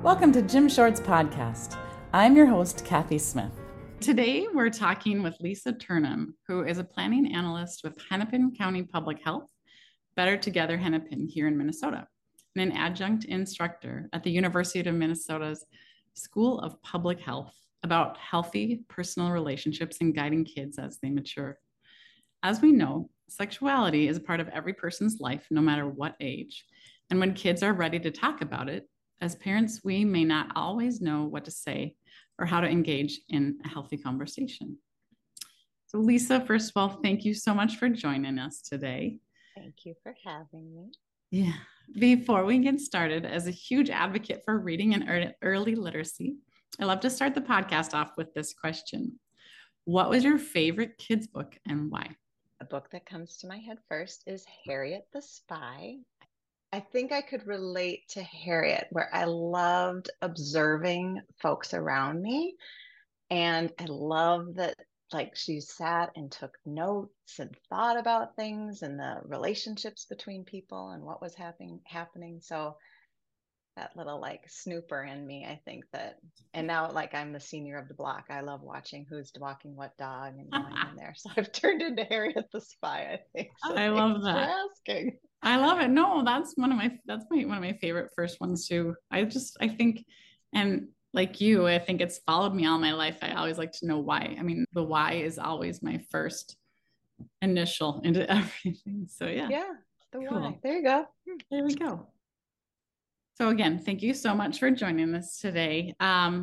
Welcome to Jim Short's podcast. I'm your host, Kathy Smith. Today, we're talking with Lisa Turnham, who is a planning analyst with Hennepin County Public Health, Better Together Hennepin here in Minnesota, and an adjunct instructor at the University of Minnesota's School of Public Health about healthy personal relationships and guiding kids as they mature. As we know, sexuality is a part of every person's life, no matter what age. And when kids are ready to talk about it, as parents, we may not always know what to say or how to engage in a healthy conversation. So Lisa, first of all, thank you so much for joining us today. Thank you for having me. Yeah. Before we get started, as a huge advocate for reading and early literacy, I love to start the podcast off with this question. What was your favorite kids' book and why? A book that comes to my head first is Harriet the Spy. I think I could relate to Harriet, where I loved observing folks around me. And I love that, like, she sat and took notes and thought about things and the relationships between people and what was happening. So that little like snooper in me, I think that, and now like I'm the senior of the block. I love watching who's walking what dog and going in there. So I've turned into Harriet the Spy, I think. So I love that. Thanks for asking. I love it. No, that's one of my favorite first ones too. I think, and like you, I think it's followed me all my life. I always like to know why. I mean, the why is always my first initial into everything. So Yeah, the cool. why. There you go. There we go. So again, thank you so much for joining us today.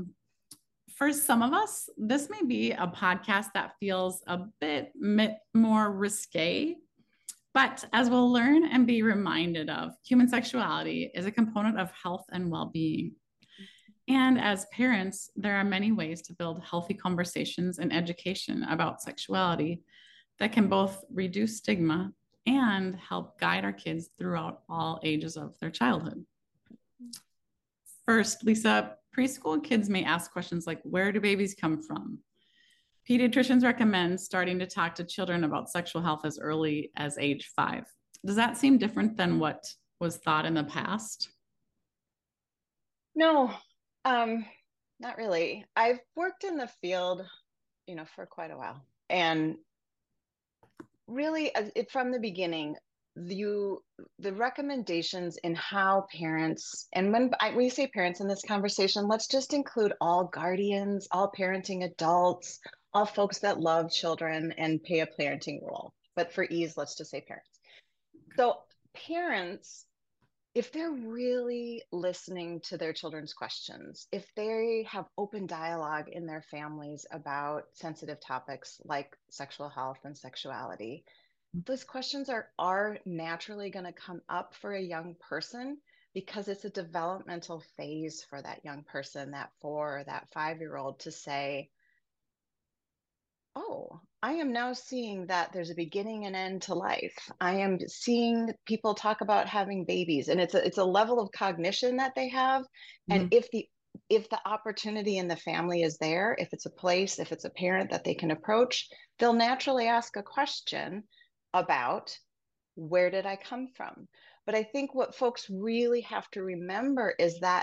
For some of us, this may be a podcast that feels a bit more risque. But as we'll learn and be reminded of, human sexuality is a component of health and well-being. And as parents, there are many ways to build healthy conversations and education about sexuality that can both reduce stigma and help guide our kids throughout all ages of their childhood. First, Lisa, preschool kids may ask questions like, where do babies come from? Pediatricians recommend starting to talk to children about sexual health as early as age 5. Does that seem different than what was thought in the past? No, not really. I've worked in the field, for quite a while. And really, from the beginning, the recommendations in how parents, and when we say parents in this conversation, let's just include all guardians, all parenting adults, all folks that love children and play a parenting role. But for ease, let's just say parents. So parents, if they're really listening to their children's questions, if they have open dialogue in their families about sensitive topics like sexual health and sexuality, those questions are naturally going to come up for a young person because it's a developmental phase for that young person, that 4 or that 5-year-old, to say, oh, I am now seeing that there's a beginning and end to life. I am seeing people talk about having babies, and it's a level of cognition that they have. And if the opportunity in the family is there, if it's a place, if it's a parent that they can approach, they'll naturally ask a question about, where did I come from? But I think what folks really have to remember is that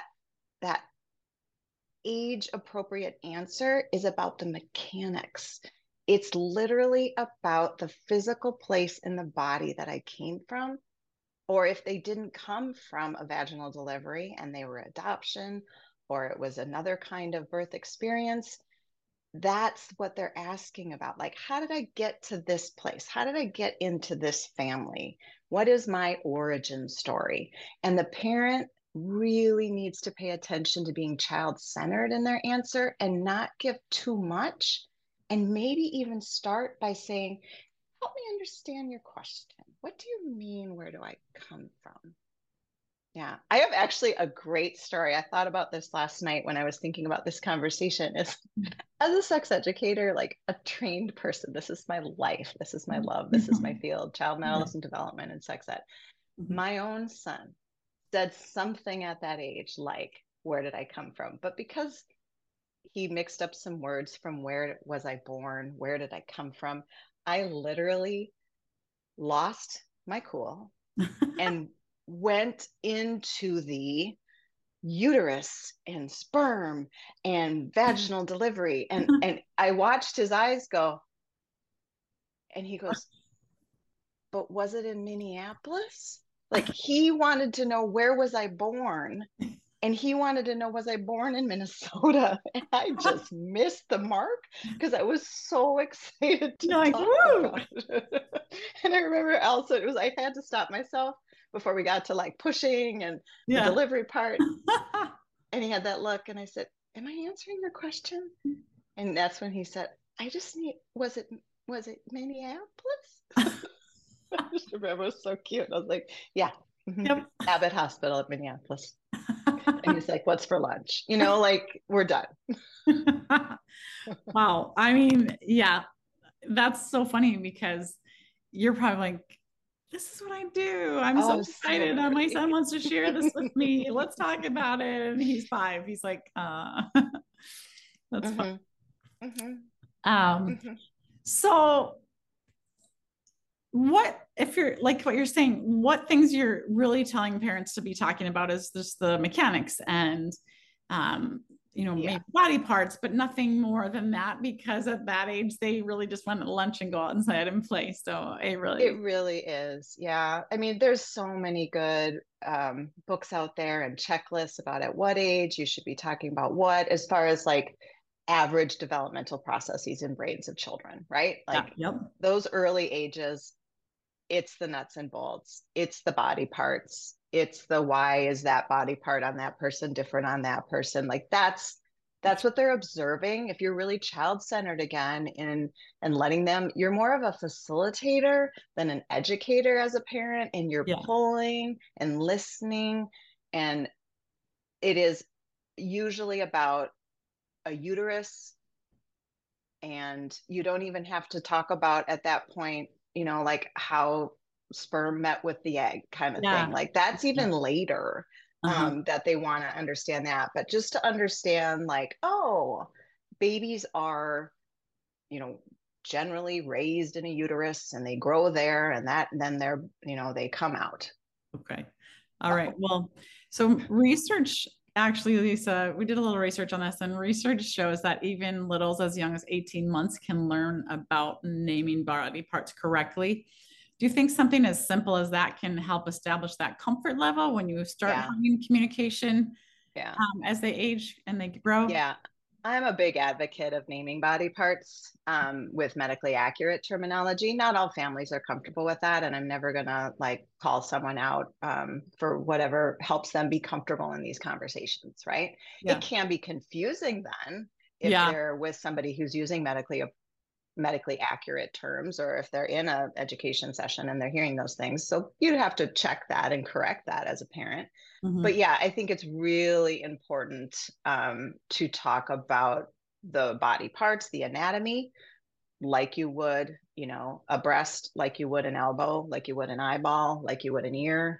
age appropriate answer is about the mechanics. It's literally about the physical place in the body that I came from. Or if they didn't come from a vaginal delivery and they were adoption, or it was another kind of birth experience, that's what they're asking about. Like, how did I get to this place? How did I get into this family? What is my origin story? And the parent really needs to pay attention to being child-centered in their answer and not give too much. And maybe even start by saying, help me understand your question. What do you mean? Where do I come from? Yeah, I have actually a great story. I thought about this last night when I was thinking about this conversation. Is as a sex educator, like a trained person, this is my life. This is my love. This is my field, child and adolescent development and sex ed. My own son said something at that age like, where did I come from? But because he mixed up some words from where was I born, where did I come from, I literally lost my cool and went into the uterus and sperm and vaginal delivery. And I watched his eyes go, and he goes, but was it in Minneapolis? Like, he wanted to know, where was I born? And he wanted to know, was I born in Minnesota? And I just missed the mark because I was so excited to You're like, talk woo! about it. And I remember also, I had to stop myself before we got to like pushing and the Yeah. delivery part. And he had that look, and I said, am I answering your question? And that's when he said, I just need, was it Minneapolis? I just remember it was so cute. I was like, yeah, Yep. Abbott Hospital at Minneapolis. And he's like, what's for lunch? You know, like, we're done. Wow. I mean, yeah, that's so funny because you're probably like, this is what I do. I'm so Oh, excited. so My son wants to share this with me. Let's talk about it. And he's 5. He's like, that's fun. Mm-hmm. Mm-hmm. Um, Mm-hmm. so what if you're like what you're saying, what things you're really telling parents to be talking about is just the mechanics and maybe body parts, but nothing more than that, because at that age they really just want to lunch and go outside and play. So It really is. Yeah. I mean, there's so many good books out there and checklists about at what age you should be talking about what, as far as like average developmental processes in brains of children, right? yeah, Like yep, those early ages, it's the nuts and bolts, it's the body parts, it's the why is that body part on that person different on that person. Like that's what they're observing. If you're really child-centered again and letting them, you're more of a facilitator than an educator as a parent, and you're yeah, pulling and listening. And it is usually about a uterus, and you don't even have to talk about at that point, like how sperm met with the egg kind of thing. yeah, Like that's yeah. even later, Uh-huh. that they want to understand that. But just to understand, like, oh, babies are, you know, generally raised in a uterus and they grow there, and then they're, they come out. Okay. All right. Well, so research actually, Lisa, we did a little research on this, and research shows that even littles as young as 18 months can learn about naming body parts correctly. Do you think something as simple as that can help establish that comfort level when you start Yeah. having communication Yeah. as they age and they grow? Yeah, I'm a big advocate of naming body parts with medically accurate terminology. Not all families are comfortable with that, and I'm never gonna like call someone out for whatever helps them be comfortable in these conversations, right? It Yeah. can be confusing then if Yeah. they're with somebody who's using medically accurate terms, or if they're in a education session and they're hearing those things. So you'd have to check that and correct that as a parent. But Mm-hmm. yeah, I think it's really important to talk about the body parts, the anatomy, like you would, a breast, like you would an elbow, like you would an eyeball, like you would an ear,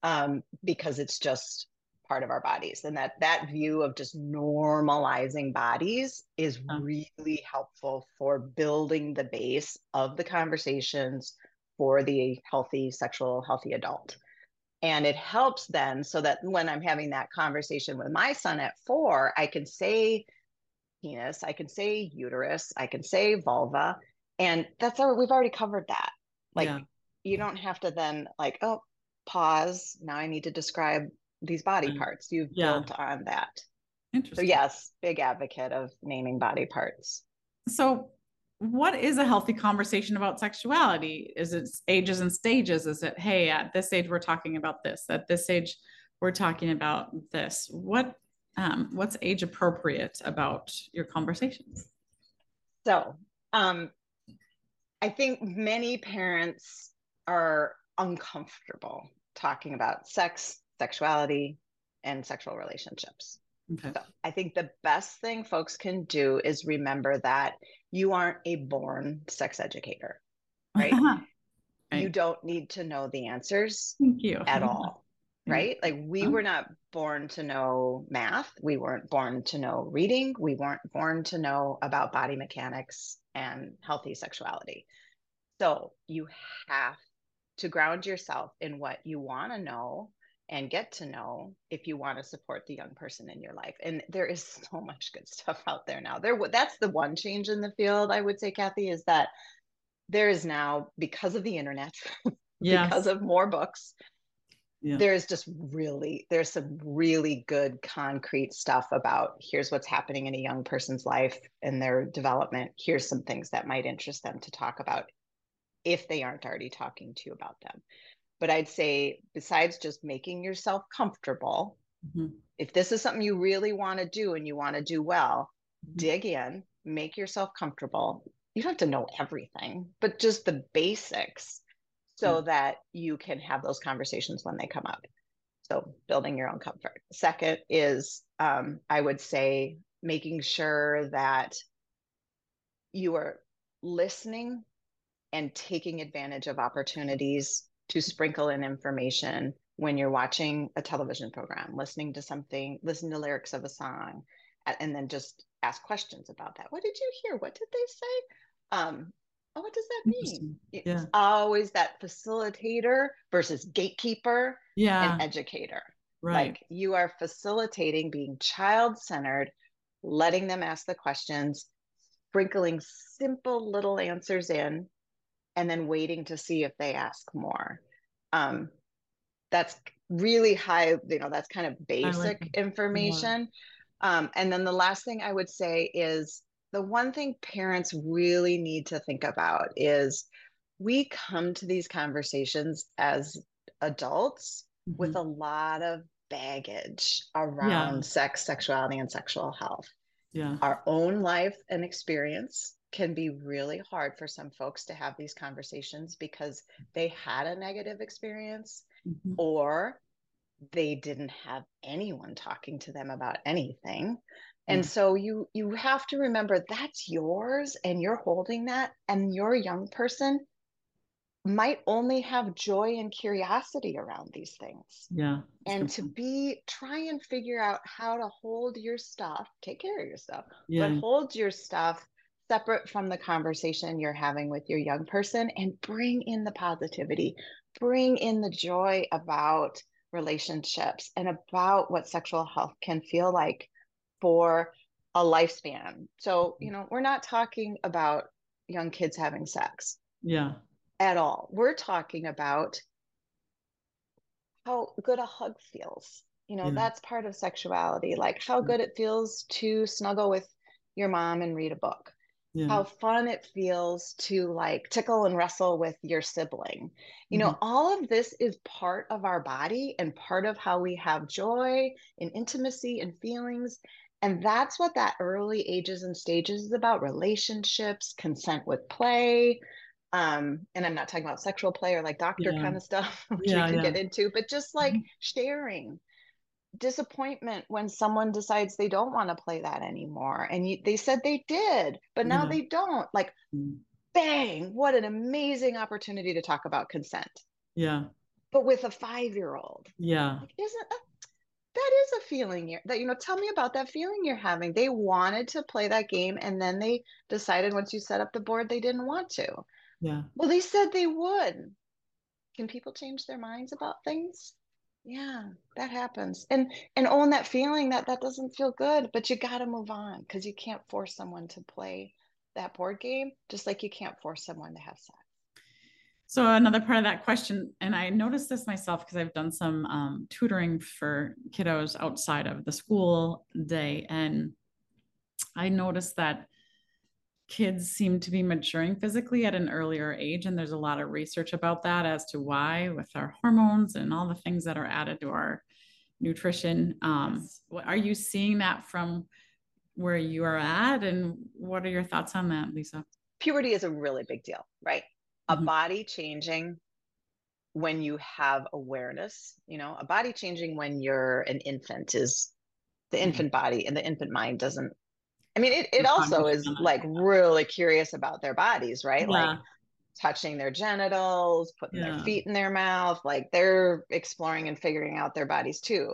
because it's just part of our bodies. And that view of just normalizing bodies is really helpful for building the base of the conversations for the healthy adult. And it helps then, so that when I'm having that conversation with my son at 4, I can say penis, I can say uterus, I can say vulva. And we've already covered that. Yeah. Like, you don't have to then, like, oh, pause. Now I need to describe these body parts. You've Yeah. built on that. So, Interesting. yes, big advocate of naming body parts. So, what is a healthy conversation about sexuality? Is it ages and stages? Is it, hey, at this age we're talking about this, at this age we're talking about this? What's age appropriate about your conversations? So, I think many parents are uncomfortable talking about sex, sexuality, and sexual relationships. Okay. So I think the best thing folks can do is remember that you aren't a born sex educator, right? You Right. don't need to know the answers Thank you. at all, Yeah. right? Like, we were not born to know math. We weren't born to know reading. We weren't born to know about body mechanics and healthy sexuality. So you have to ground yourself in what you want to know and get to know if you want to support the young person in your life. And there is so much good stuff out there now. That's the one change in the field, I would say, Kathy, is that there is now, because of the internet, because of more books, there's some really good concrete stuff about here's what's happening in a young person's life and their development. Here's some things that might interest them to talk about if they aren't already talking to you about them. But I'd say, besides just making yourself comfortable, if this is something you really want to do and you want to do well, dig in, make yourself comfortable. You don't have to know everything, but just the basics so that you can have those conversations when they come up. So building your own comfort. Second is, I would say, making sure that you are listening and taking advantage of opportunities to sprinkle in information when you're watching a television program, listening to something, listen to lyrics of a song, and then just ask questions about that. What did you hear? What did they say? What does that mean? It's always that facilitator versus gatekeeper and educator. Right. Like, you are facilitating, being child-centered, letting them ask the questions, sprinkling simple little answers in, and then waiting to see if they ask more. That's really high, that's kind of basic information. And then the last thing I would say is, the one thing parents really need to think about is, we come to these conversations as adults with a lot of baggage around sex, sexuality, and sexual health. Our own life and experience can be really hard for some folks to have these conversations because they had a negative experience or they didn't have anyone talking to them about anything. And so you have to remember that's yours and you're holding that, and your young person might only have joy and curiosity around these things. And try and figure out how to hold your stuff, take care of your stuff, but hold your stuff separate from the conversation you're having with your young person, and bring in the positivity, bring in the joy about relationships and about what sexual health can feel like for a lifespan. So, we're not talking about young kids having sex at all. We're talking about how good a hug feels. That's part of sexuality. Like, how good it feels to snuggle with your mom and read a book. How fun it feels to like tickle and wrestle with your sibling. All of this is part of our body and part of how we have joy and intimacy and feelings. And that's what that early ages and stages is about: relationships, consent with play. And I'm not talking about sexual play or like doctor kind of stuff, which we could get into, but just like sharing disappointment when someone decides they don't want to play that anymore. And they said they did, but now they don't. Like, bang, what an amazing opportunity to talk about consent. But with a 5-year-old. Like, that is a feeling tell me about that feeling you're having. They wanted to play that game, and then they decided once you set up the board, they didn't want to. Well, they said they would. Can people change their minds about things? Yeah, that happens. And own that feeling that doesn't feel good, but you got to move on, because you can't force someone to play that board game, just like you can't force someone to have sex. So another part of that question, and I noticed this myself because I've done some tutoring for kiddos outside of the school day, and I noticed that kids seem to be maturing physically at an earlier age. And there's a lot of research about that as to why, with our hormones and all the things that are added to our nutrition. Are you seeing that from where you are at? And what are your thoughts on that, Lisa? Puberty is a really big deal, right? A body changing when you have awareness, a body changing when you're an infant is the infant body, and the infant mind doesn't. I mean, it also is like really curious about their bodies, right? Like touching their genitals, putting their feet in their mouth, like they're exploring and figuring out their bodies too.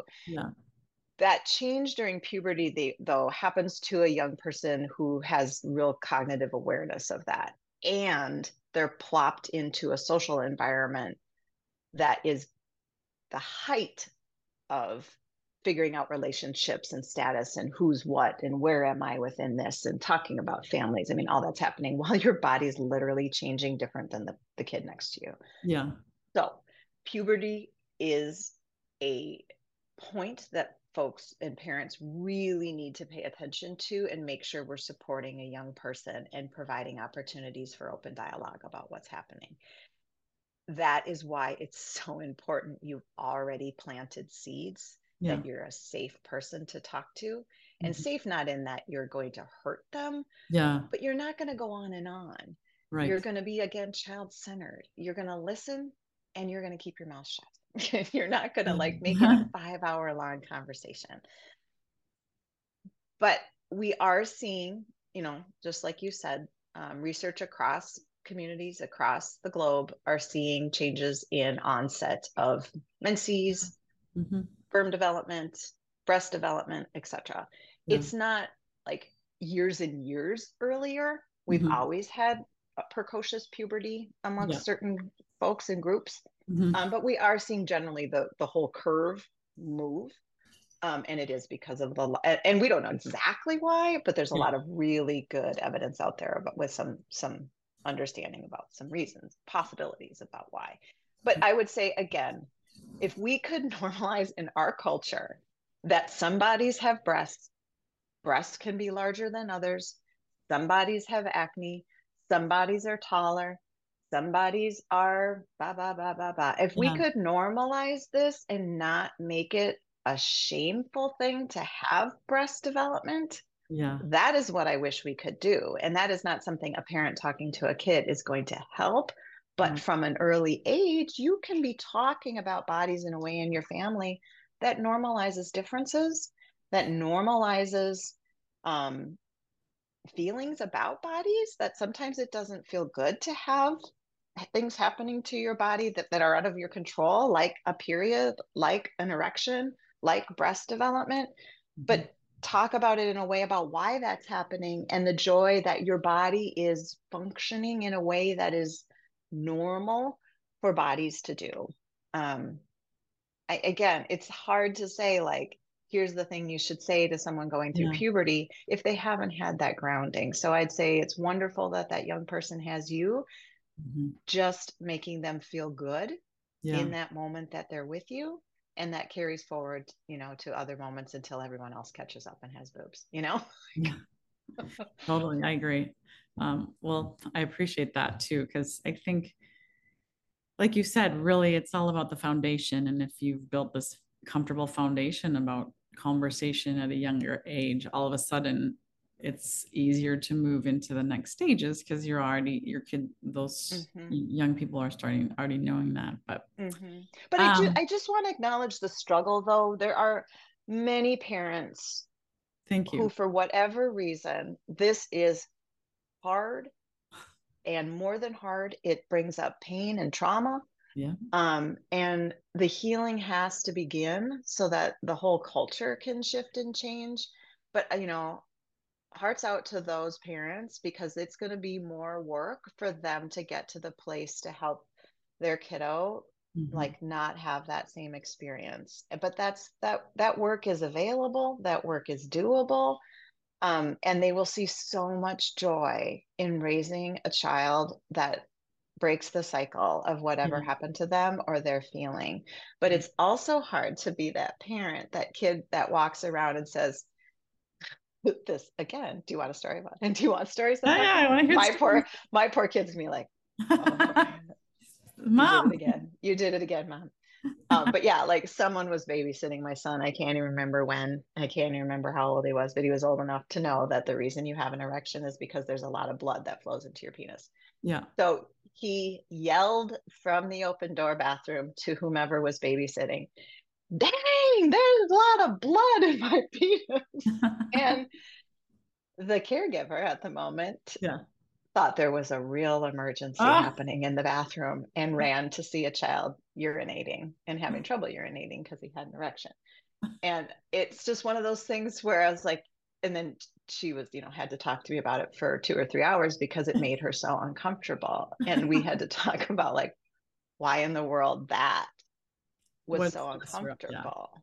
That change during puberty, though, happens to a young person who has real cognitive awareness of that. And they're plopped into a social environment that is the height of figuring out relationships and status and who's what and where am I within this and talking about families. I mean, all that's happening while your body's literally changing different than the kid next to you. Yeah. So puberty is a point that folks and parents really need to pay attention to and make sure we're supporting a young person and providing opportunities for open dialogue about what's happening. That is why it's so important you've already planted seeds, Yeah. that you're a safe person to talk to, and safe not in that you're going to hurt them, Yeah. but you're not going to go on and on. Right. You're going to be, again, child-centered. You're going to listen and you're going to keep your mouth shut. You're not going to like make it a 5-hour long conversation. But we are seeing, just like you said, research across communities across the globe are seeing changes in onset of menses, sperm development, breast development, etc. Yeah. It's not like years and years earlier. We've always had a precocious puberty amongst certain folks and groups, but we are seeing generally the whole curve move. And it is because of and we don't know exactly why, but there's a lot of really good evidence out there with some understanding about some reasons, possibilities about why. But I would say, again, if we could normalize in our culture that some bodies have breasts can be larger than others, some bodies have acne, some bodies are taller, some bodies are blah, blah, blah, blah, blah. If we could normalize this and not make it a shameful thing to have breast development, that is what I wish we could do. And that is not something a parent talking to a kid is going to help. But from an early age, you can be talking about bodies in a way in your family that normalizes differences, that normalizes feelings about bodies, that sometimes it doesn't feel good to have things happening to your body that are out of your control, like a period, like an erection, like breast development. But talk about it in a way about why that's happening and the joy that your body is functioning in a way that is normal for bodies to do. Again, it's hard to say, like, here's the thing you should say to someone going through puberty if they haven't had that grounding. So I'd say it's wonderful that that young person has you, just making them feel good in that moment that they're with you. And that carries forward, to other moments until everyone else catches up and has boobs, Yeah. Totally. I agree. Well, I appreciate that too, because I think, like you said, really it's all about the foundation. And if you've built this comfortable foundation about conversation at a younger age, all of a sudden it's easier to move into the next stages because those young people are already knowing that. But I just want to acknowledge the struggle, though. There are many parents who, for whatever reason, this is hard, and more than hard, it brings up pain and trauma. And the healing has to begin so that the whole culture can shift and change. But hearts out to those parents, because it's going to be more work for them to get to the place to help their kiddo like not have that same experience. But that work is available, that work is doable. And they will see so much joy in raising a child that breaks the cycle of whatever happened to them or they're feeling. But it's also hard to be that parent, that kid that walks around and says, this again, do you want a story about it? And do you want stories about I want to hear my poor kids me like, oh, Mom, you did it again, Mom. But yeah, like someone was babysitting my son. I can't even remember when. I can't even remember how old he was, but he was old enough to know that the reason you have an erection is because there's a lot of blood that flows into your penis. So he yelled from the open door bathroom to whomever was babysitting, dang, there's a lot of blood in my penis. And the caregiver at the moment thought there was a real emergency happening in the bathroom and ran to see a child urinating and having trouble urinating because he had an erection. And it's just one of those things where I was like, and then she was, had to talk to me about it for 2 or 3 hours because it made her so uncomfortable. And we had to talk about like, why in the world that was so uncomfortable.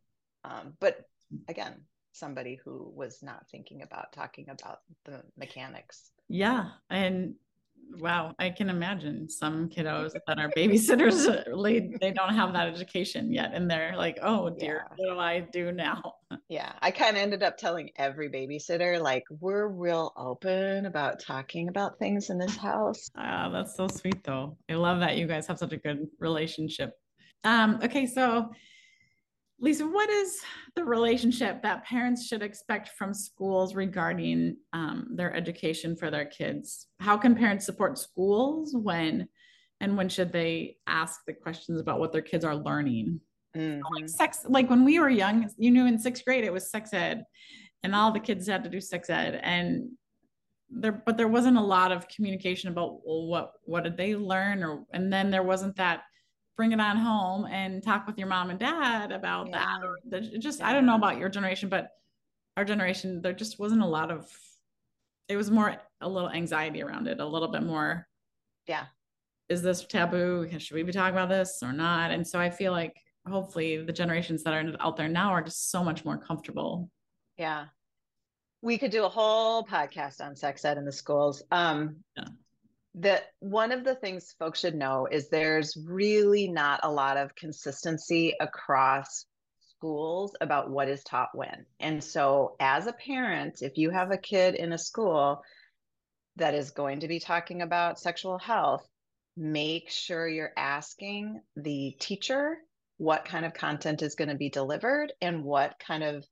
But again, somebody who was not thinking about talking about the mechanics. Yeah. And wow, I can imagine some kiddos that are babysitters, they don't have that education yet. And they're like, oh dear, Yeah. what do I do now? Yeah. I kind of ended up telling every babysitter, like, we're real open about talking about things in this house. That's so sweet though. I love that you guys have such a good relationship. Okay, so Lisa, what is the relationship that parents should expect from schools regarding their education for their kids? How can parents support schools and when should they ask the questions about what their kids are learning? Like sex, like when we were young, you knew in sixth grade it was sex ed, and all the kids had to do sex ed, and there wasn't a lot of communication about, well, what did they learn, and then there wasn't that bring it on home and talk with your mom and dad about that, or just I don't know about your generation, but our generation, there just wasn't a lot of, it was more a little anxiety around it, a little bit more, is this taboo, should we be talking about this or not? And so I feel like hopefully the generations that are out there now are just so much more comfortable. We could do a whole podcast on sex ed in the schools. That one of the things folks should know is there's really not a lot of consistency across schools about what is taught when. And so as a parent, if you have a kid in a school that is going to be talking about sexual health, make sure you're asking the teacher what kind of content is going to be delivered and what kind of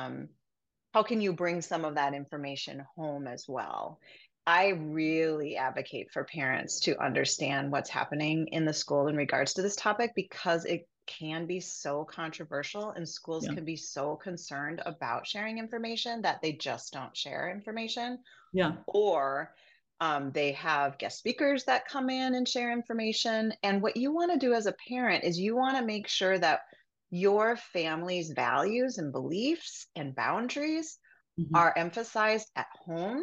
how can you bring some of that information home as well. I really advocate for parents to understand what's happening in the school in regards to this topic, because it can be so controversial and schools can be so concerned about sharing information that they just don't share information. Or they have guest speakers that come in and share information. And what you want to do as a parent is you want to make sure that your family's values and beliefs and boundaries are emphasized at home.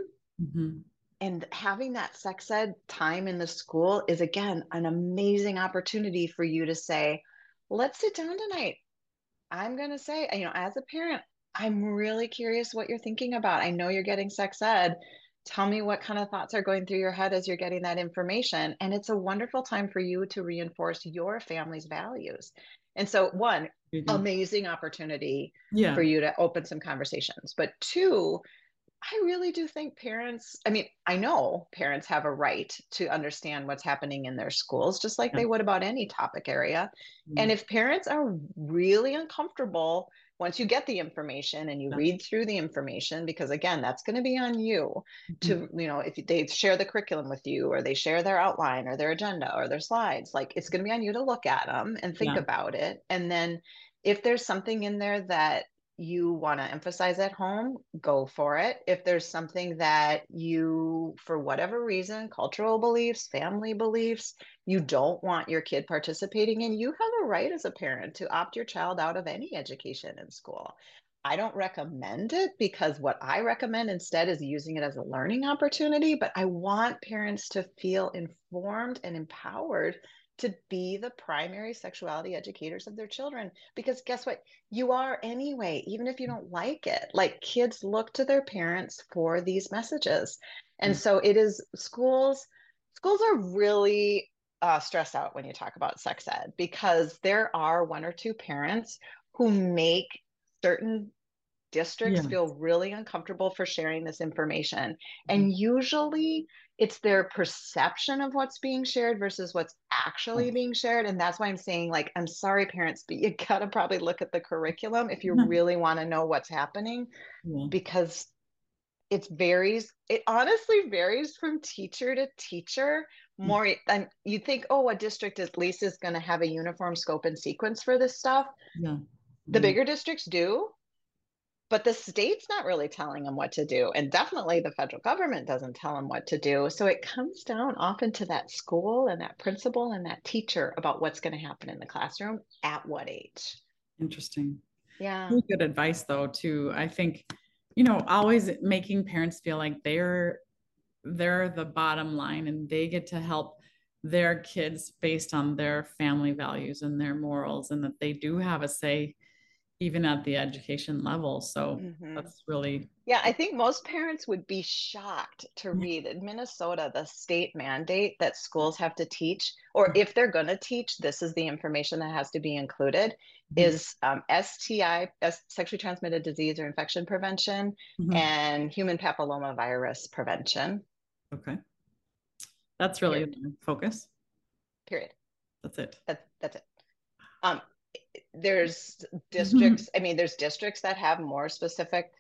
And having that sex ed time in the school is, again, an amazing opportunity for you to say, let's sit down tonight. I'm going to say, as a parent, I'm really curious what you're thinking about. I know you're getting sex ed. Tell me what kind of thoughts are going through your head as you're getting that information. And it's a wonderful time for you to reinforce your family's values. And so, one, amazing opportunity for you to open some conversations. But two, I really do think parents, I know parents have a right to understand what's happening in their schools, just like they would about any topic area. And if parents are really uncomfortable, once you get the information and you read through the information, because again, that's going to be on you to, if they share the curriculum with you or they share their outline or their agenda or their slides, like it's going to be on you to look at them and think about it. And then if there's something in there that you want to emphasize at home, go for it. If there's something that you, for whatever reason, cultural beliefs, family beliefs, you don't want your kid participating in, you have a right as a parent to opt your child out of any education in school. I don't recommend it, because what I recommend instead is using it as a learning opportunity, but I want parents to feel informed and empowered to be the primary sexuality educators of their children. Because guess what? You are anyway, even if you don't like it. Like, kids look to their parents for these messages. And so it is schools are really stressed out when you talk about sex ed, because there are one or two parents who make certain districts feel really uncomfortable for sharing this information. And usually it's their perception of what's being shared versus what's actually being shared. And that's why I'm saying, like, I'm sorry, parents, but you gotta probably look at the curriculum if you really want to know what's happening, because it honestly varies from teacher to teacher more than you think. Oh, a district at least is going to have a uniform scope and sequence for this stuff. The bigger districts do, but the state's not really telling them what to do. And definitely the federal government doesn't tell them what to do. So it comes down often to that school and that principal and that teacher about what's going to happen in the classroom at what age. Interesting. Yeah. Really good advice though, too. I think, always making parents feel like they're the bottom line and they get to help their kids based on their family values and their morals, and that they do have a say even at the education level. So Mm-hmm. that's really, Yeah, I think most parents would be shocked to read in Minnesota the state mandate that schools have to teach, or if they're going to teach, this is the information that has to be included, Mhm. is STI, sexually transmitted disease or infection prevention, Mhm. and human papillomavirus prevention. Okay. That's really Period. the focus. Period. That's it. That's it. Um, there's Mhm. districts, I mean, there's districts that have more specific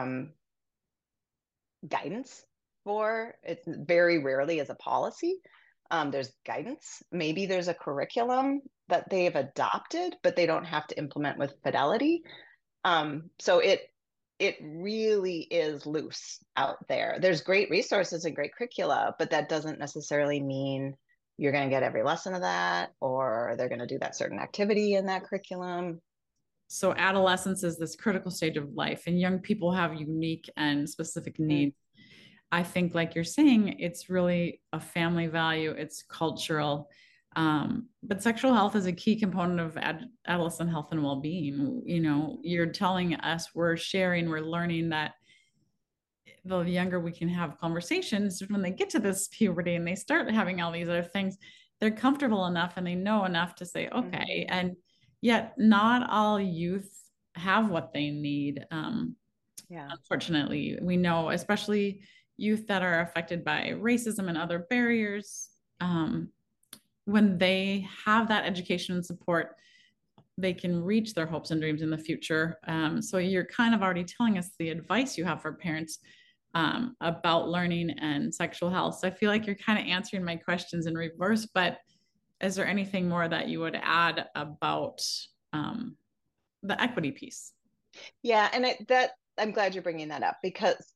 guidance for it. Very rarely is a policy. There's guidance. Maybe there's a curriculum that they've adopted, but they don't have to implement with fidelity. So it really is loose out there. There's great resources and great curricula, but that doesn't necessarily mean you're going to get every lesson of that, or they're going to do that certain activity in that curriculum. So adolescence is this critical stage of life, and young people have unique and specific Mm, needs. I think, like you're saying, it's really a family value, it's cultural. But sexual health is a key component of adolescent health and well-being. You know, you're telling us, we're sharing, we're learning that the younger we can have conversations, when they get to this puberty and they start having all these other things, they're comfortable enough and they know enough to say, okay. mhm. And yet, not all youth have what they need. Yeah. Unfortunately, we know, especially youth that are affected by racism and other barriers, when they have that education and support, they can reach their hopes and dreams in the future. So you're kind of already telling us the advice you have for parents about learning and sexual health. So I feel like you're kind of answering my questions in reverse, but is there anything more that you would add about um, the equity piece? Yeah, and that I'm glad you're bringing that up, because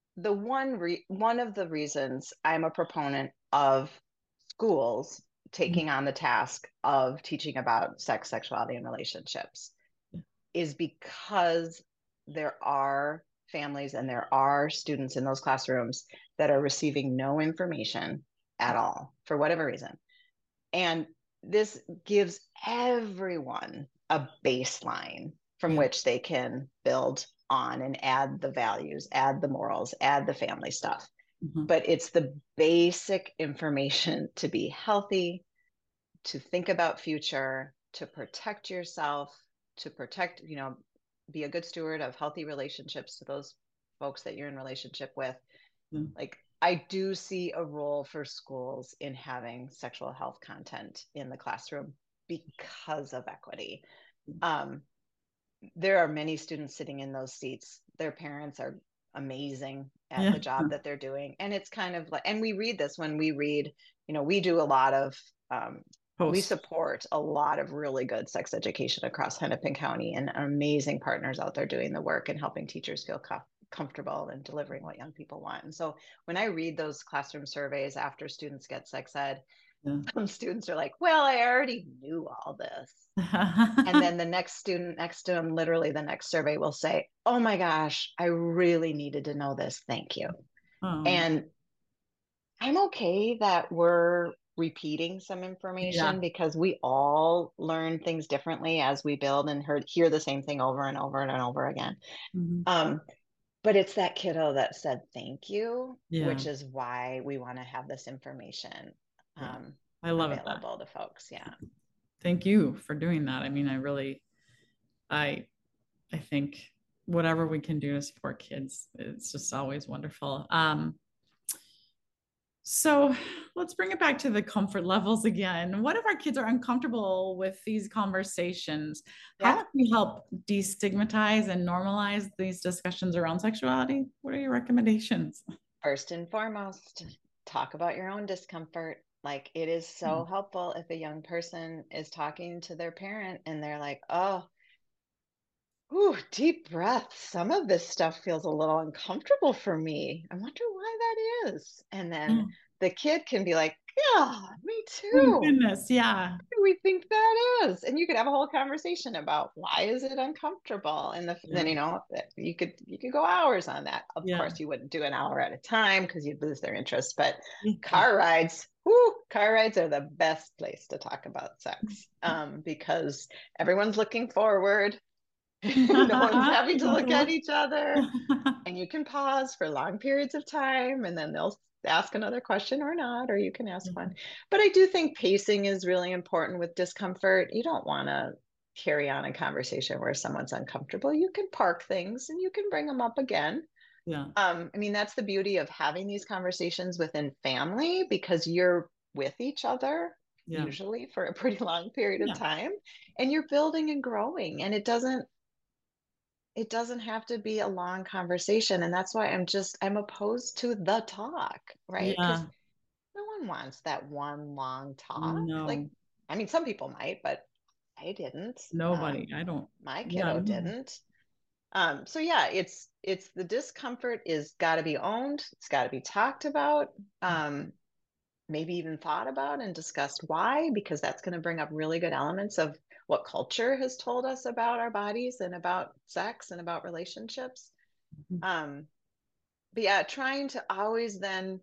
one of the reasons I'm a proponent of schools taking on the task of teaching about sex, sexuality, and relationships is because there are families and there are students in those classrooms that are receiving no information at all for whatever reason. And this gives everyone a baseline from Yeah. which they can build on and add the values, add the morals, add the family stuff. Mhm. But it's the basic information to be healthy, to think about future, to protect yourself, to protect, be a good steward of healthy relationships to those folks that you're in relationship with. Yeah. Like, I do see a role for schools in having sexual health content in the classroom because of equity. Um, there are many students sitting in those seats. Their parents are amazing at Yeah. the job that they're doing. And it's kind of like, and we read this when we read, we do a lot of, we Post. support a lot of really good sex education across Hennepin County, and amazing partners out there doing the work and helping teachers feel comfortable and delivering what young people want. And so when I read those classroom surveys after students get sex ed, Yeah. some students are like, well, I already knew all this. And then the next student next to him, literally the next survey will say, oh my gosh, I really needed to know this. Thank you. Oh, And I'm okay that we're repeating some information, yeah. because we all learn things differently as we build and hear the same thing over and over and over again. Mhm. Um, but it's that kiddo that said thank you, Yeah. which is why we want to have this information Yeah. I love it. That. available to folks. Yeah. Thank you for doing that. I mean, I, I think whatever we can do to support kids, it's just always wonderful. So let's bring it back to the comfort levels again. What if our kids are uncomfortable with these conversations? How Yeah. can we help destigmatize and normalize these discussions around sexuality? What are your recommendations? First and foremost, talk about your own discomfort. Like, it is so helpful if a young person is talking to their parent and they're like, oh, ooh, deep breath. Some of this stuff feels a little uncomfortable for me. I wonder why that is. And then Oh, the kid can be like, yeah, me my too. goodness. Yeah. We think that is, and you could have a whole conversation about why is it uncomfortable, and then Yeah. you could go hours on that. Of Yeah. course you wouldn't do an hour at a time because you'd lose their interest, but Yeah. car rides are the best place to talk about sex, because everyone's looking forward, No one's having You to don't look have at to each other. look. And you can pause for long periods of time and then they'll ask another question or not, or you can ask one. But I do think pacing is really important with discomfort. You don't want to carry on a conversation where someone's uncomfortable. You can park things and you can bring them up again. Yeah. I mean, that's the beauty of having these conversations within family because you're with each other Yeah. usually for a pretty long period of Yeah. time and you're building and growing and it doesn't have to be a long conversation. And that's why I'm opposed to the talk, right? Because Yeah. no one wants that one long talk. Like, No, I mean, some people might, but I didn't. nobody. I don't. My Yeah. kiddo No. didn't. So yeah, it's the discomfort is got to be owned. It's got to be talked about. Um, Maybe even thought about and discussed why, because that's going to bring up really good elements of what culture has told us about our bodies and about sex and about relationships. Um, but yeah, trying to always then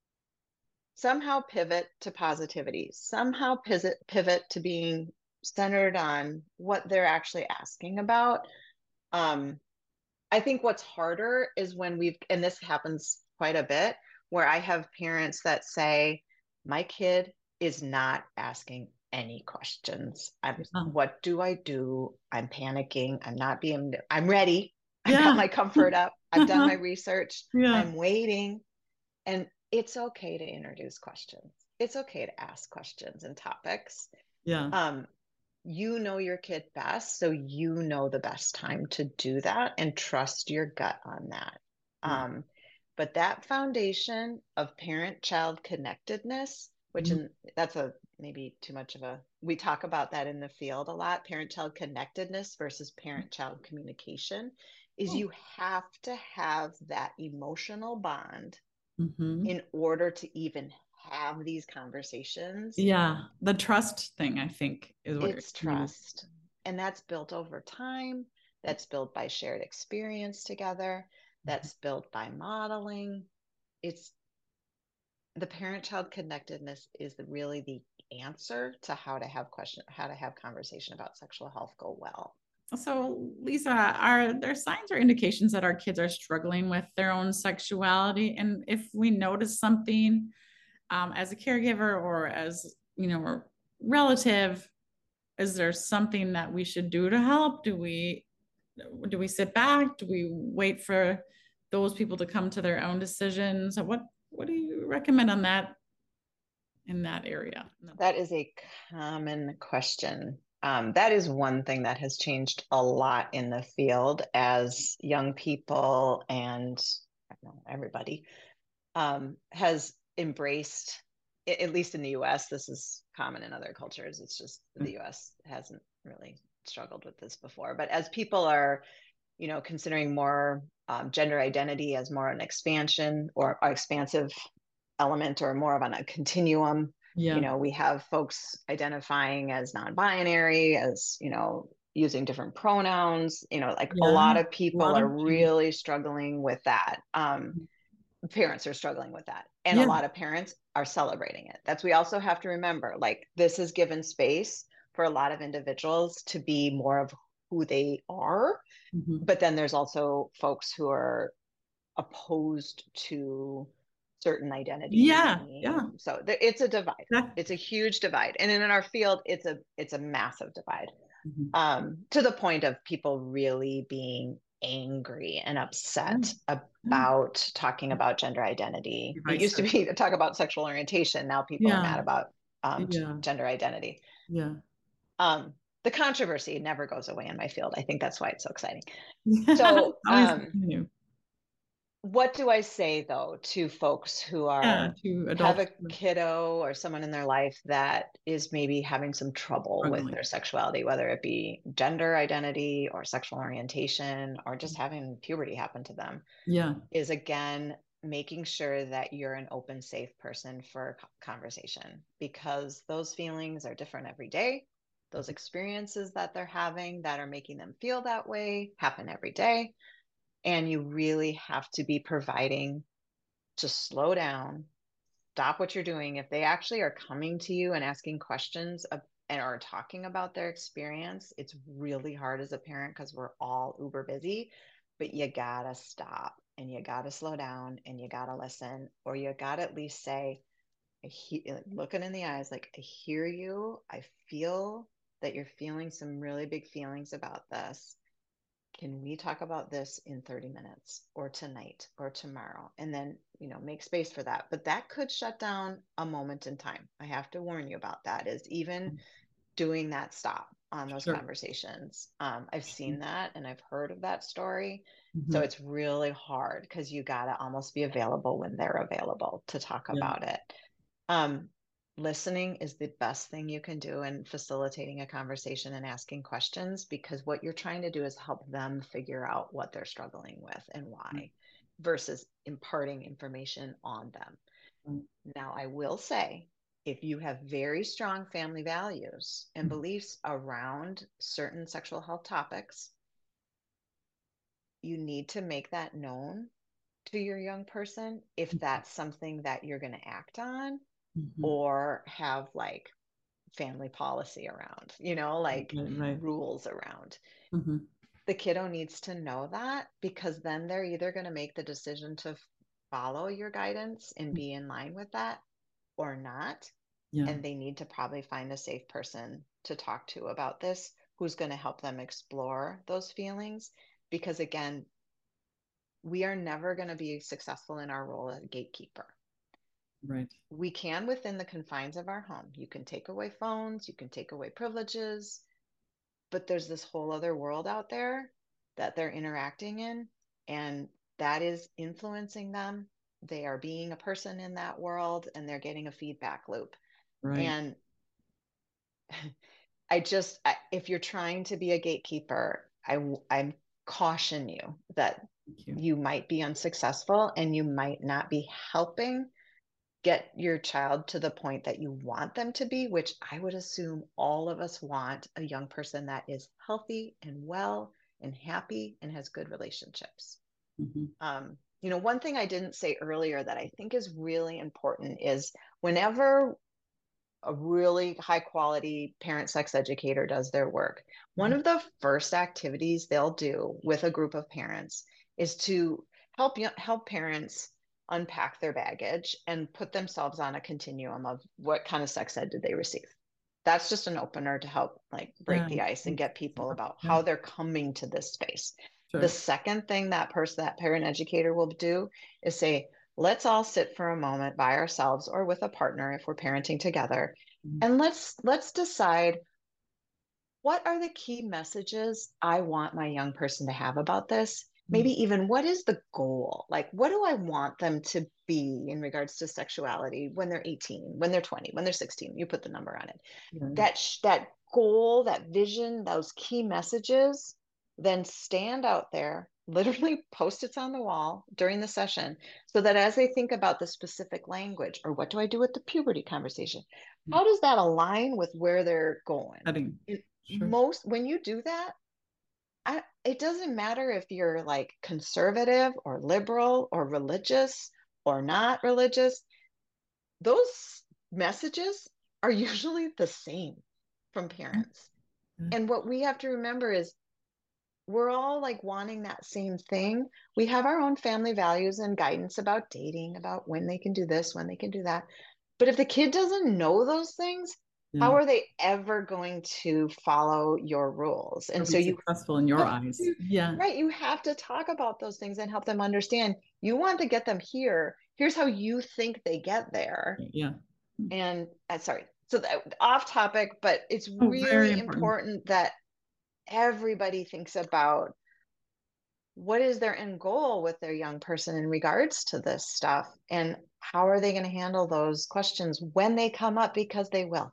somehow pivot to positivity, somehow pivot to being centered on what they're actually asking about. Um, I think what's harder is when and this happens quite a bit, where I have parents that say, my kid is not asking any questions. Yeah. What do I do? I'm panicking. I'm ready. I've got Yeah. my comfort up. I've done my research. Yeah. I'm waiting. And it's okay to introduce questions. It's okay to ask questions and topics. Yeah. Um, you know your kid best, so you know the best time to do that and trust your gut on that. Yeah. But that foundation of parent-child connectedness, which Mhm. that's a maybe too much of a, we talk about that in the field a lot, parent-child connectedness versus parent-child communication, is Oh. you have to have that emotional bond Mm-hmm. in order to even have these conversations. Yeah. The trust thing, I think, is what you're It's meaning. trust. And that's built over time. That's built by shared experience together. That's built by modeling. It's the parent-child connectedness is really the answer to how to have conversation about sexual health go well. So, Lisa, are there signs or indications that our kids are struggling with their own sexuality? And if we notice something as a caregiver or as, a relative, is there something that we should do to help? Do we sit back? Do we wait for those people to come to their own decisions? What do you recommend on that in that area? That is a common question. That is one thing that has changed a lot in the field as young people and I don't know, everybody has embraced, at least in the US, this is common in other cultures. It's just the US hasn't really struggled with this before. But as people are, considering more gender identity as more an expansion or expansive element or more of on a continuum, Yeah. we have folks identifying as non-binary, as, using different pronouns, like a Yeah. lot A of people lot are of change. really struggling with that. Parents are struggling with that. And a Yeah. lot of parents are celebrating it. We also have to remember, like, this has given space for a lot of individuals to be more of who they are. Mhm. But then there's also folks who are opposed to certain identities Yeah. being, Yeah. so it's a divide. That- It's a huge divide. And in our field, it's a massive divide, Mhm. to the point of people really being angry and Yeah. upset Yeah. about talking about gender identity. It used to Divisive. be to talk about sexual orientation. Now people are mad Yeah. about Yeah. gender identity. Yeah. The controversy never goes away in my field. I think that's why it's so exciting. It's So, always something new. what do I say though to folks who Yeah. are To have adults a kiddo or someone in their life that is maybe having some trouble with struggling. their sexuality, whether it be gender identity or sexual orientation or just having puberty happen to them, Yeah. is again making sure that you're an open, safe person for conversation because those feelings are different every day. Those experiences that they're having that are making them feel that way happen every day. And you really have to be providing to slow down, stop what you're doing. If they actually are coming to you and asking questions and are talking about their experience, it's really hard as a parent because we're all uber busy, but you gotta stop and you gotta slow down and you gotta listen, or you gotta at least say, looking in the eyes, like, I hear you. I feel that you're feeling some really big feelings about this. Can we talk about this in 30 minutes or tonight or tomorrow? And then, make space for that. But that could shut down a moment in time. I have to warn you about that, is even doing that stop on those conversations. I've seen that and I've heard of that story. So it's really hard because you got to almost be available when they're available to talk about it. Listening is the best thing you can do in facilitating a conversation and asking questions, because what you're trying to do is help them figure out what they're struggling with and why, versus imparting information on them. Now, I will say, if you have very strong family values and beliefs around certain sexual health topics, you need to make that known to your young person if that's something that you're going to act on, or have like family policy around, like rules around. The kiddo needs to know that, because then they're either going to make the decision to follow your guidance and be in line with that or not. And they need to probably find a safe person to talk to about this, who's going to help them explore those feelings. Because again, we are never going to be successful in our role as a gatekeeper. Right. We can within the confines of our home. You can take away phones, you can take away privileges, but there's this whole other world out there that they're interacting in, and that is influencing them. They are being a person in that world, and they're getting a feedback loop. Right. And if you're trying to be a gatekeeper, I'm caution you that you might be unsuccessful, and you might not be helping get your child to the point that you want them to be, which I would assume all of us want a young person that is healthy and well and happy and has good relationships. One thing I didn't say earlier that I think is really important is, whenever a really high quality parent sex educator does their work, one of the first activities they'll do with a group of parents is to help parents unpack their baggage and put themselves on a continuum of what kind of sex ed did they receive. That's just an opener to help break the ice and get people about how they're coming to this space. Sure. The second thing that parent educator will do is say, let's all sit for a moment by ourselves or with a partner if we're parenting together. And let's decide, what are the key messages I want my young person to have about this? Maybe even, what is the goal? Like, what do I want them to be in regards to sexuality when they're 18, when they're 20, when they're 16? You put the number on it. That goal, that vision, those key messages, then stand out there, literally Post-its on the wall during the session, so that as they think about the specific language, or what do I do with the puberty conversation, how does that align with where they're going? When you do that, it doesn't matter if you're like conservative or liberal or religious or not religious. Those messages are usually the same from parents. And what we have to remember is, we're all wanting that same thing. We have our own family values and guidance about dating, about when they can do this, when they can do that. But if the kid doesn't know those things, how are they ever going to follow your rules? And so you successful in your eyes. Right. You have to talk about those things and help them understand. You want to get them here. Here's how you think they get there. And sorry. So off topic, but it's really important that everybody thinks about, what is their end goal with their young person in regards to this stuff, and how are they going to handle those questions when they come up, because they will.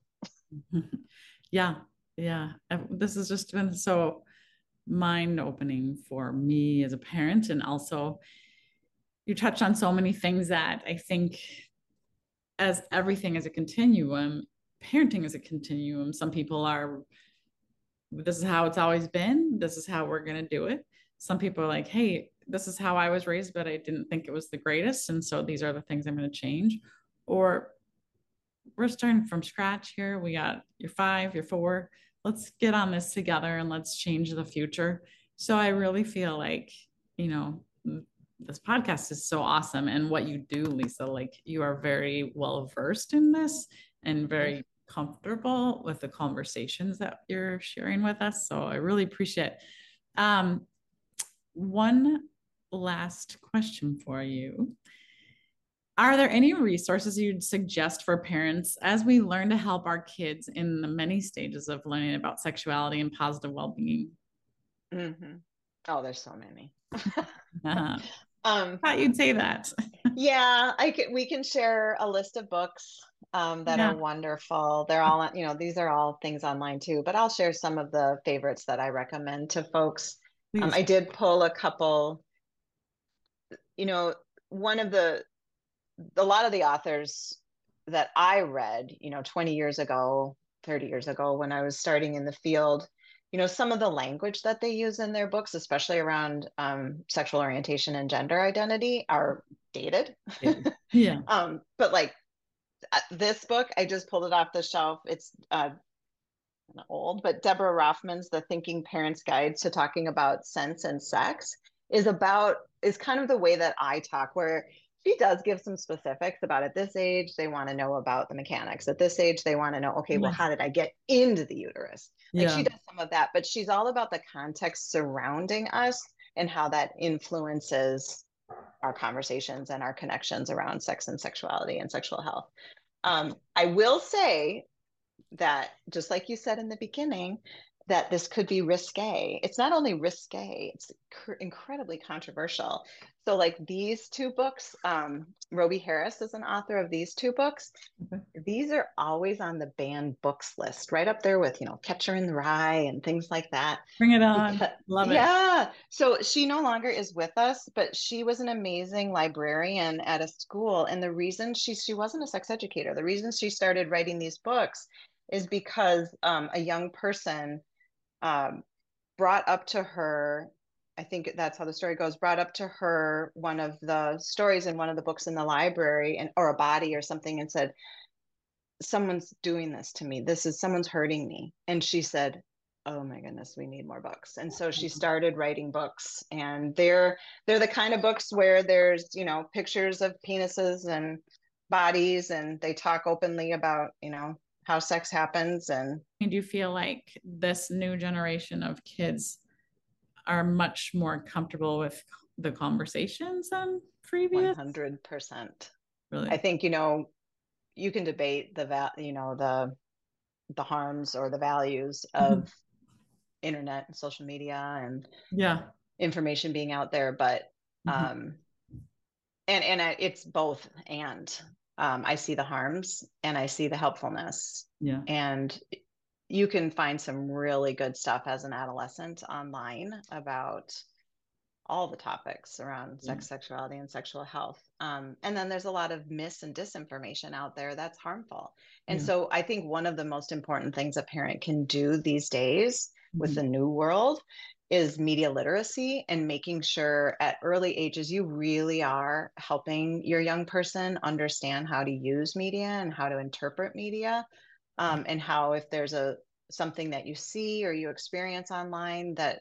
Yeah. This has just been so mind-opening for me as a parent. And also, you touched on so many things that I think, as everything is a continuum, parenting is a continuum. Some people are, this is how it's always been, this is how we're going to do it. Some people are like, hey, this is how I was raised, but I didn't think it was the greatest, and so these are the things I'm going to change. Or we're starting from scratch here. We got you're 5, you're 4. Let's get on this together and let's change the future. So I really feel like, you know, this podcast is so awesome. And what you do, Lisa, like you are very well versed in this and very comfortable with the conversations that you're sharing with us. So I really appreciate it. One last question for you. Are there any resources you'd suggest for parents as we learn to help our kids in the many stages of learning about sexuality and positive well-being? Mm-hmm. Oh, there's so many. Thought you'd say that. Yeah, we can share a list of books that are wonderful. They're all, these are all things online too, but I'll share some of the favorites that I recommend to folks. I did pull a couple, one of a lot of the authors that I read, 20 years ago, 30 years ago, when I was starting in the field, some of the language that they use in their books, especially around sexual orientation and gender identity, are dated. Yeah. But like this book, I just pulled it off the shelf. It's old, but Deborah Rothman's The Thinking Parent's Guide to Talking About Sense and Sex is kind of the way that I talk, where she does give some specifics about at this age, they want to know about the mechanics. At this age, they want to know, okay, well, how did I get into the uterus? Like she does some of that, but she's all about the context surrounding us and how that influences our conversations and our connections around sex and sexuality and sexual health. I will say that, just like you said in the beginning, that this could be risque. It's not only risque, it's incredibly controversial. So like these two books, Roby Harris is an author of these two books. Okay. These are always on the banned books list, right up there with, Catcher in the Rye and things like that. Bring it on. Love it. Yeah. So she no longer is with us, but she was an amazing librarian at a school. And the reason she wasn't a sex educator, the reason she started writing these books is because a young person brought up to her, I think that's how the story goes, brought up to her one of the stories in one of the books in the library, or a body or something, and said, someone's doing this to me. Someone's hurting me. And she said, oh my goodness, we need more books. And so she started writing books, and they're the kind of books where there's, pictures of penises and bodies, and they talk openly about, how sex happens. And do you feel like this new generation of kids are much more comfortable with the conversations than previous? 100%. Really? I think, you can debate the harms or the values of internet and social media and information being out there, but and it's both. And I see the harms and I see the helpfulness. Yeah. And you can find some really good stuff as an adolescent online about all the topics around sex, sexuality, and sexual health. And then there's a lot of mis and disinformation out there that's harmful. And so I think one of the most important things a parent can do these days with the new world is media literacy, and making sure at early ages you really are helping your young person understand how to use media and how to interpret media, and how, if there's something that you see or you experience online that,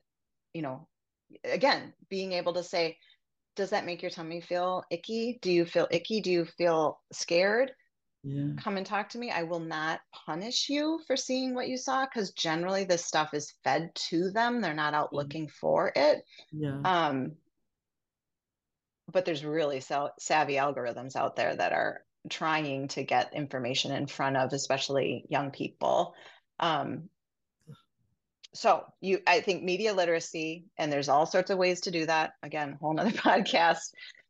again, being able to say, does that make your tummy feel icky? Do you feel icky? Do you feel scared? Come and talk to me. I will not punish you for seeing what you saw, because generally this stuff is fed to them. They're not out looking for it. But there's really savvy algorithms out there that are trying to get information in front of especially young people. So I think media literacy, and there's all sorts of ways to do that. Again, whole nother podcast.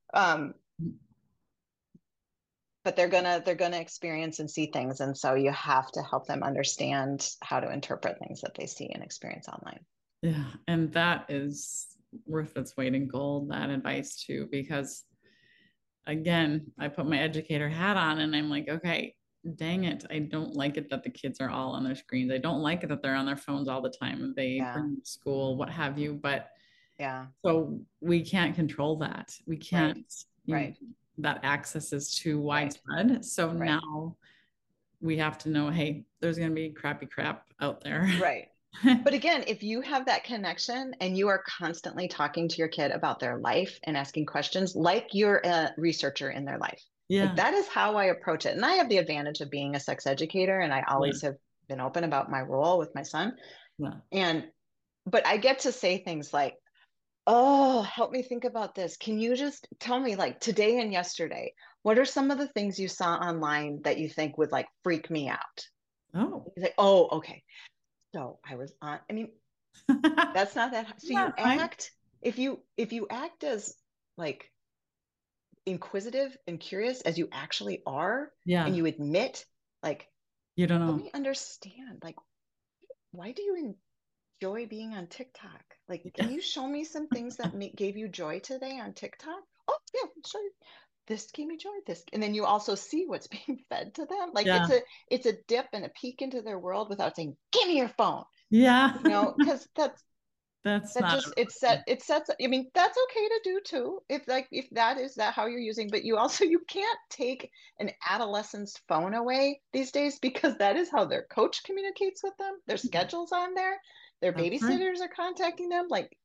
But they're gonna experience and see things, and so you have to help them understand how to interpret things that they see and experience online. Yeah, and that is worth its weight in gold, that advice too, because again, I put my educator hat on and I'm like, okay, dang it, I don't like it that the kids are all on their screens. I don't like it that they're on their phones all the time. They bring them to school, what have you. But so we can't control that. We can't. Right. That access is too widespread. So now we have to know, hey, there's going to be crappy crap out there. Right. But again, if you have that connection and you are constantly talking to your kid about their life and asking questions like you're a researcher in their life, like Yeah. that is how I approach it. And I have the advantage of being a sex educator, and I Yeah. always have been open about my role with my son. Yeah. And, but I get to say things like, oh, help me think about this. Can you just tell me, like today and yesterday, what are some of the things you saw online that you think would like freak me out? Oh. He's like, oh, okay. So I was on, I mean, that's not that. So you Not fine. act, if you act as like inquisitive and curious as you actually are, and Yeah. you admit, like, You don't help know. me understand, like, why do you enjoy being on TikTok? Like, can you show me some things that gave you joy today on TikTok? Oh, yeah, sure. This gave me joy. This, and then you also see what's being fed to them. Like Yeah. it's a dip and a peek into their world without saying, "Give me your phone," Yeah. because That's that not just it sets. I mean, that's okay to do too, if like if that is that how you're using. But you also, you can't take an adolescent's phone away these days, because that is how their coach communicates with them. Their schedule's on there. Their that's right. babysitters are contacting them. Like,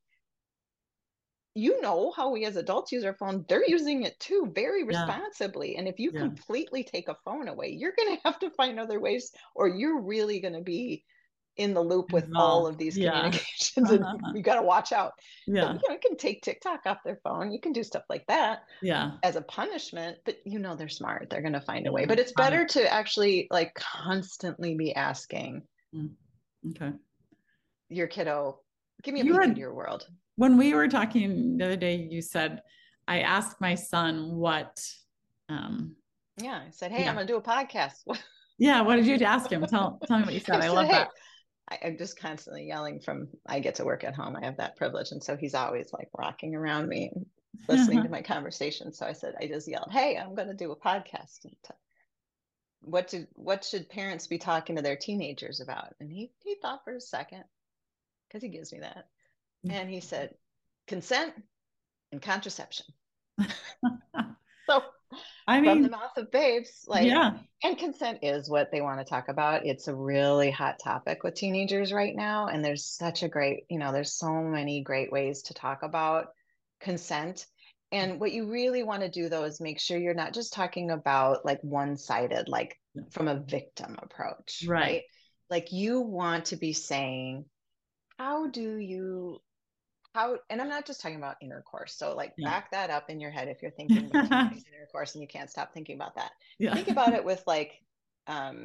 you know how we as adults use our phone, they're using it too, very Yeah. responsibly. And if you Yeah. completely take a phone away, you're going to have to find other ways, or you're really going to be in the loop with all Involved. of these Yeah. communications, and you got to watch out. So, Yeah. you can take TikTok off their phone. You can do stuff like that Yeah. as a punishment, but they're smart. They're going to find a way. Yeah. But it's Got it. better to actually like constantly be asking Mm. Okay. your kiddo, give me a You peek into had, your world. when we were talking the other day, you said, I asked my son what, Yeah. I said, hey, I'm yeah. going to do a podcast. Yeah. What did you ask him? Tell me what you said. I I said, love that. hey, I'm just constantly yelling from, I get to work at home. I have that privilege. And so he's always like rocking around me and listening to my conversation. So I said, I just yelled, hey, I'm going to do a podcast. And what should parents be talking to their teenagers about? And he thought for a second, because he gives me that. And he said, consent and contraception. So I from the mean, mouth of babes, like, yeah. and consent is what they want to talk about. It's a really hot topic with teenagers right now. And there's such a great, there's so many great ways to talk about consent. And what you really want to do though is make sure you're not just talking about like one-sided, like from a victim approach, Right. right? Like you want to be saying, how do you how, and I'm not just talking about intercourse. So like Yeah. back that up in your head if you're thinking about teenage intercourse and you can't stop thinking about that. Yeah. Think about it with like um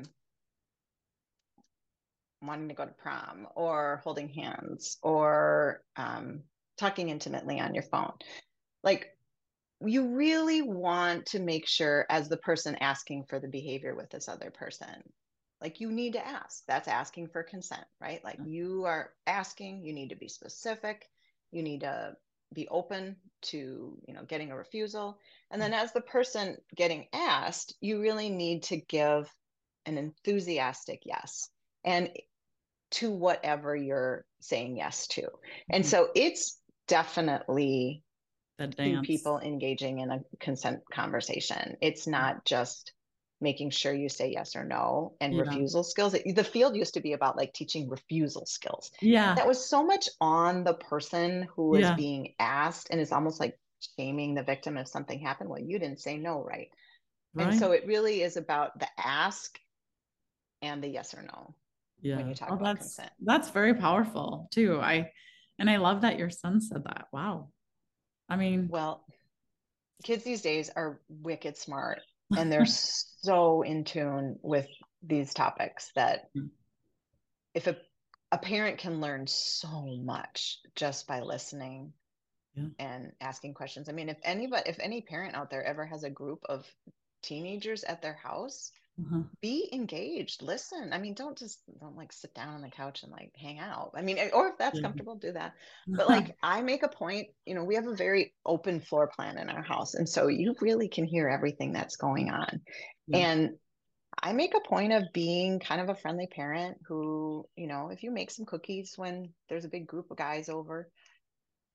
wanting to go to prom, or holding hands, or talking intimately on your phone. Like, you really want to make sure, as the person asking for the behavior with this other person, like you need to ask. That's asking for consent, right? Like you are asking, you need to be specific, you need to be open to, getting a refusal. And then as the person getting asked, you really need to give an enthusiastic yes, and to whatever you're saying yes to. And so it's definitely The two dance. people engaging in a consent conversation. It's not just making sure you say yes or no and Yeah. refusal skills. The field used to be about like teaching refusal skills. Yeah. That was so much on the person who was Yeah. being asked, and it's almost like shaming the victim if something happened. Well, you didn't say no, right? And Right. so it really is about the ask and the yes or no when Yeah. you talk Oh, about consent. that's very powerful too. I love that your son said that. Wow. I mean, Well, kids these days are wicked smart, and they're so in tune with these topics that if a parent can learn so much just by listening yeah. and asking questions. I mean, if any parent out there ever has a group of teenagers at their house, Uh-huh. be engaged, listen. I mean, don't like sit down on the couch and like hang out. I mean, or if that's Yeah. comfortable, do that. But like, I make a point, we have a very open floor plan in our house, and so you really can hear everything that's going on. Yeah. And I make a point of being kind of a friendly parent who, if you make some cookies when there's a big group of guys over,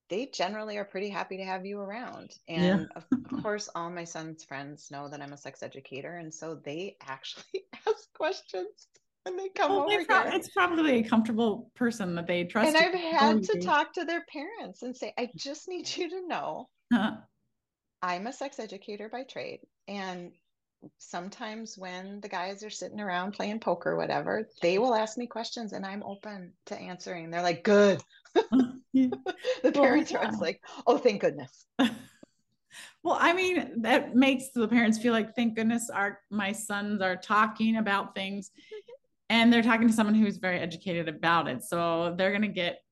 they generally are pretty happy to have you around. Yeah. And of course, all my son's friends know that I'm a sex educator. And so they actually ask questions when they come Well, over here. it's probably a comfortable person that they trust. And I've had to You. talk to their parents and say, I just need you to know I'm a sex educator by trade. And sometimes when the guys are sitting around playing poker or whatever, they will ask me questions and I'm open to answering. They're like, good. The parents are always like, oh, thank goodness. Well, I mean, that makes the parents feel like, thank goodness my sons are talking about things and they're talking to someone who's very educated about it. So they're going to get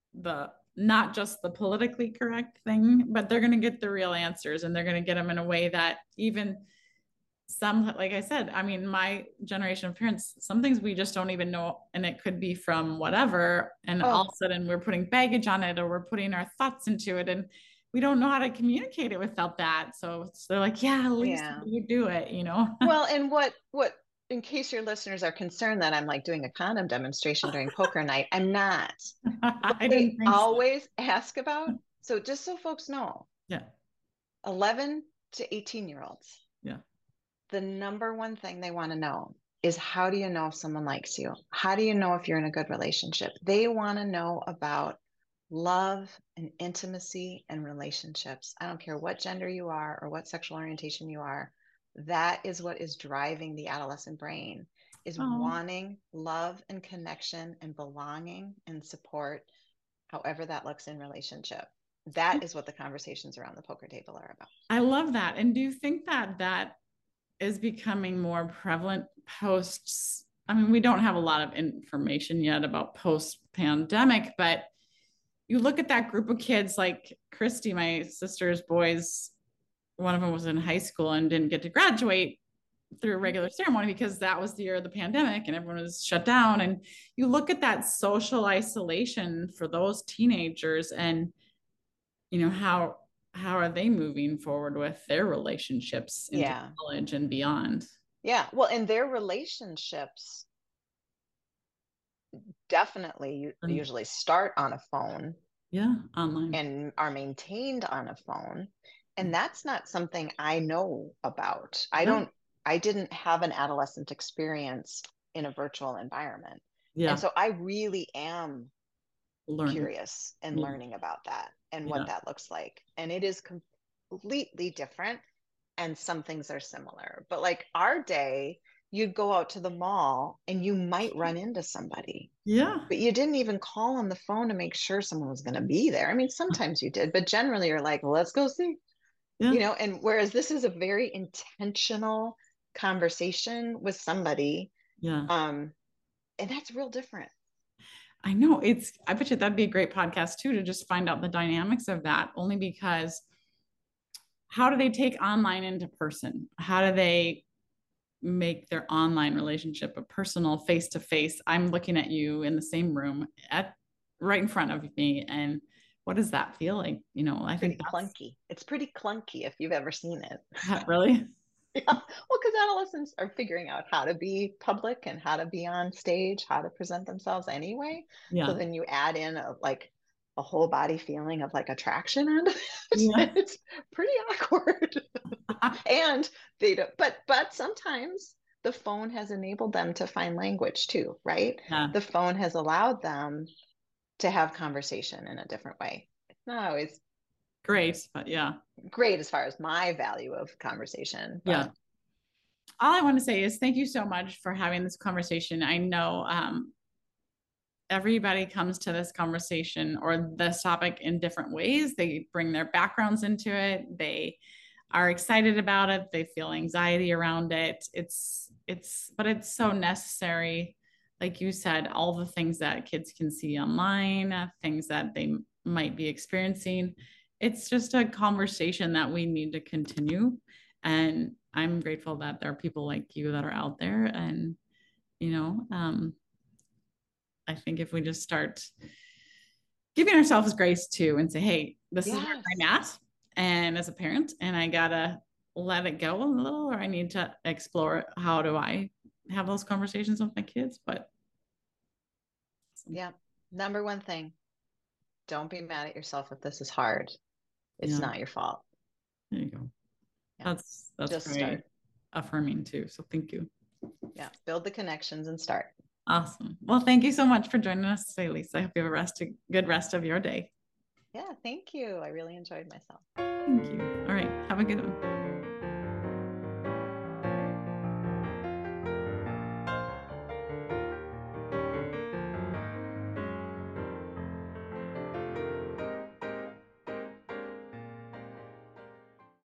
not just the politically correct thing, but they're going to get the real answers, and they're going to get them in a way that even some, like I said, I mean, my generation of parents, some things we just don't even know. And it could be from whatever. And all of a sudden we're putting baggage on it, or we're putting our thoughts into it. And we don't know how to communicate it without that. So they're like, yeah, at least you do it, you know? Well, and what, in case your listeners are concerned that I'm like doing a condom demonstration during poker night, I'm not. I didn't think always ask about. So just so folks know, yeah, 11 to 18-year-olds. Yeah. The number one thing they want to know is, how do you know if someone likes you? How do you know if you're in a good relationship? They want to know about love and intimacy and relationships. I don't care what gender you are or what sexual orientation you are. That is what is driving the adolescent brain, is wanting love and connection and belonging and support, however that looks in relationship. That is what the conversations around the poker table are about. I love that. And do you think that is becoming more prevalent post? I mean, we don't have a lot of information yet about post-pandemic, but you look at that group of kids like Christy, my sister's boys, one of them was in high school and didn't get to graduate through a regular ceremony because that was the year of the pandemic and everyone was shut down. And you look at that social isolation for those teenagers, and you know, how are they moving forward with their relationships into college and beyond? Yeah. Well, and their relationships definitely usually start on a phone. Yeah, online. And are maintained on a phone. And that's not something I know about. I didn't have an adolescent experience in a virtual environment. Yeah. And so I really am curious and learning about that and what that looks like. And it is completely different. And some things are similar. But like our day, you'd go out to the mall and you might run into somebody. Yeah. But you didn't even call on the phone to make sure someone was going to be there. I mean, sometimes you did, but generally you're like, well, let's go see. Yeah. You know, and whereas this is a very intentional conversation with somebody. Yeah. And that's real different. I know. I bet you that'd be a great podcast too, to just find out the dynamics of that, only because how do they take online into person? How do they make their online relationship a personal face-to-face? I'm looking at you in the same room right in front of me. And what does that feel like? You know, I think that's clunky. It's pretty clunky if you've ever seen it. Really? Yeah. Well, because adolescents are figuring out how to be public and how to be on stage, how to present themselves anyway. Yeah. So then you add in a whole body feeling of like attraction onto it. Yeah. It's pretty awkward. And they don't, but sometimes the phone has enabled them to find language too, right? Yeah. The phone has allowed them to have conversation in a different way. It's not always great, but yeah. Great as far as my value of conversation. But. Yeah. All I want to say is thank you so much for having this conversation. I know everybody comes to this conversation or this topic in different ways. They bring their backgrounds into it. They are excited about it. They feel anxiety around it. But it's so necessary. Like you said, all the things that kids can see online, things that they might be experiencing. It's just a conversation that we need to continue. And I'm grateful that there are people like you that are out there. And, you know, I think if we just start giving ourselves grace too and say, hey, this is where I'm at. And as a parent, and I gotta let it go a little, or I need to explore how do I have those conversations with my kids. But yeah, number one thing, don't be mad at yourself if this is hard. It's not your fault. There you go. Yeah. That's just very start. Affirming too. So thank you. Yeah. Build the connections and start. Awesome. Well, thank you so much for joining us today, Lisa. I hope you have a good rest of your day. Yeah, thank you. I really enjoyed myself. Thank you. All right. Have a good one.